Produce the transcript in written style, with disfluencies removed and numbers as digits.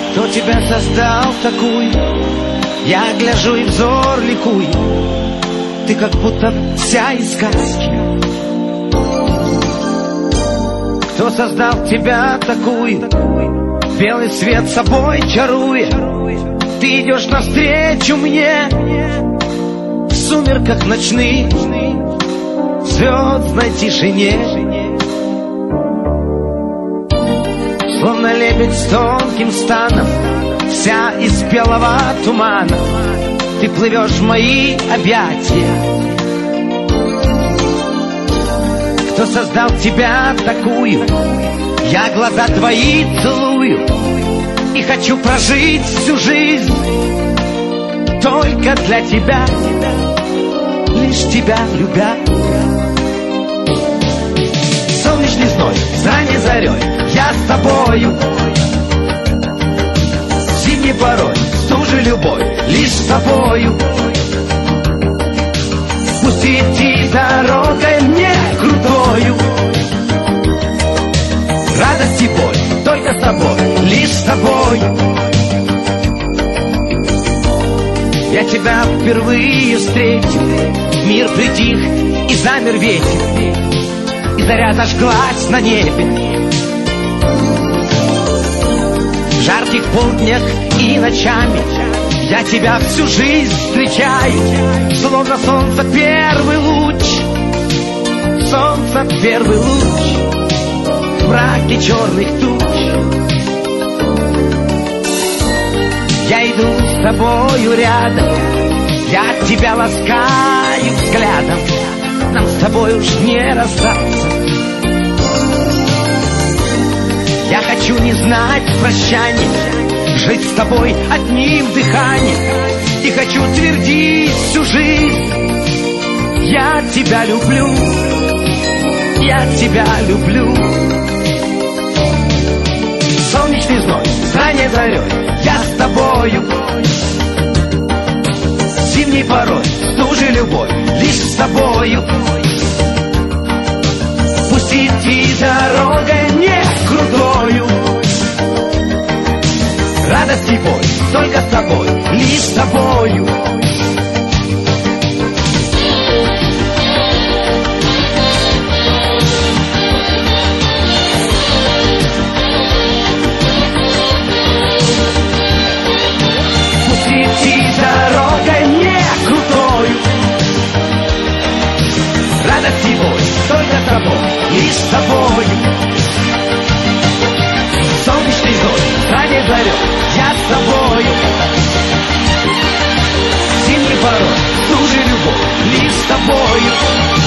Кто тебя создал такую? Я гляжу и взор ликую. Ты как будто вся из сказки. Кто создал тебя такую? Белый свет собой чаруя. Ты идешь навстречу мне в сумерках ночных, в звездной тишине. Словно лебедь с тонким станом, вся из белого тумана, ты плывешь в мои объятия. Кто создал тебя такую? Я глаза твои целую и хочу прожить всю жизнь только для тебя, лишь тебя любя. Солнечный зной, с ранней зарей я с тобою, зимней порой стужи любовь лишь с тобою. Пусть идти дорогой мне крутою, радость и боль только с тобой, лишь с тобой. Я тебя впервые встретил, мир притих и замер ветер, и заря зажглась на небе. В жарких полднях и ночами я тебя всю жизнь встречаю, словно солнце первый луч, солнце первый луч в мраке черных туч. Я иду с тобою рядом, я тебя ласкаю взглядом, нам с тобой уж не расстаться. Я хочу не знать прощания, жить с тобой одним дыханием, и хочу твердить всю жизнь: я тебя люблю, я тебя люблю. Солнечный зной, с ранней зарей я с тобою, зимней порой стужи любовь лишь с тобою. Пусть идти дорогой не крутою, радость и боль только с тобой, лишь с тобою. Пусть идти дорогой не крутою, радость и боль только с тобой, лишь с тобой. Солнечный зной, с ранней зарей я с тобою, зимний порой стужи любовь лишь с тобою.